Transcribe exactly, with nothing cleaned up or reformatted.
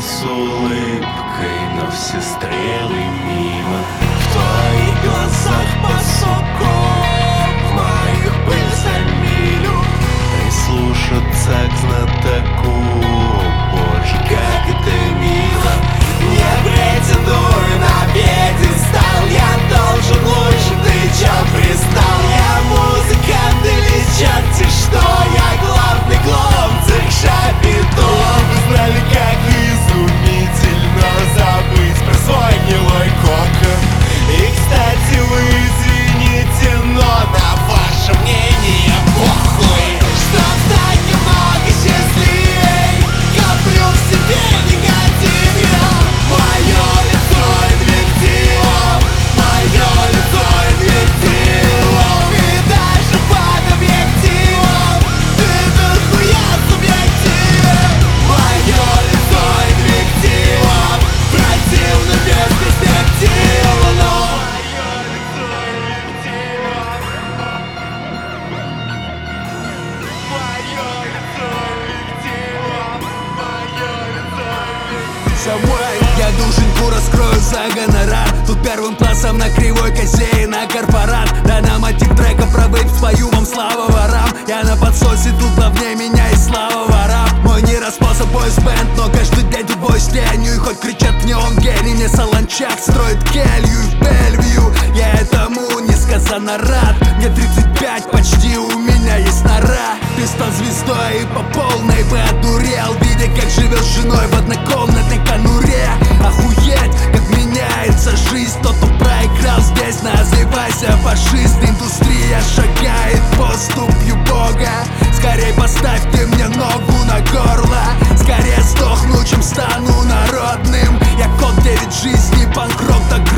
с улыбкой, но все стрелы мимо. В твоих глазах посоков, в моих пыль за милю. Прислушаться к знатоку, боже, как это мило. Не претендую на пьедестал, я должен лучше, ты чё пристал? Я музыкант или черти что? Я главный клоун, цирк Шапито. Вы знали, как изумительно забыть про свой гнилой кокон. И, кстати, вы извините, но на ваше мнение похуй. Чтоб стать немного счастливей, коплю в себе негатив я. Мое лицо инвективом, мое лицо инвективом. И даже под объективом ты дохуя субъективен. Мое лицо инвективом, противно без перспективы, но мое лицо инвективом. Мое лицо инвективом, мое лицо инвективом. Самой я душеньку раскрою за гонорар. Тут первым классом на кривой косе и на корпорат. Да на мотив трека про вейп спою вам слава ворам. Я на подсосе, тут главнее меня и слава ворам. Мой не распался бойсбенд, но каждый день тут бой с тенью. И хоть кричат мне он гений, мне Солончак строит келью и в Бельвью. Я этому несказанно рад. Мне тридцать пять почти, у меня есть нора. Ты стал звездой и по полной бы одурел, видя как живешь с женой в однокомнатной конуре. Охуеть, как меняется жизнь. Тот, кто проиграл здесь, называйся фашист. Индустрия шагает поступью Бога. Скорей поставь ты мне ногу на горло. Скорее сдохну, чем стану народным. Я код девять жизней, панк-рок до